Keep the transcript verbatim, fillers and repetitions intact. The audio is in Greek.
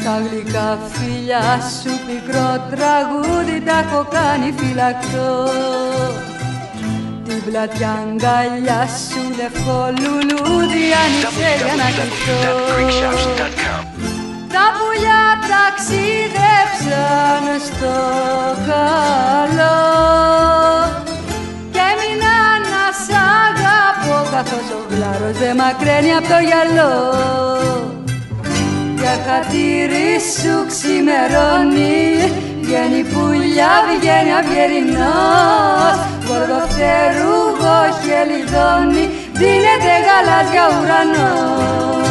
Τα γλυκά φιλιά σου πικρό τραγούδι τα έχω κάνει φυλακτό. Την πλατιά αγκαλιά σου λευκό λουλούδι άνοιξε για να κρυφτώ. Τα πουλιά ταξίδεψαν στο καλό και έμεινα να σ' αγαπώ, καθώς ο γλάρος δεν μακραίνει απ' το γυαλό. Για χατήρι σου ξημερώνει, βγαίνει πουλιά, βγαίνει αυγερινός, γοργοφτερούγο χελιδόνι, δίνεται γαλάζια ουρανός.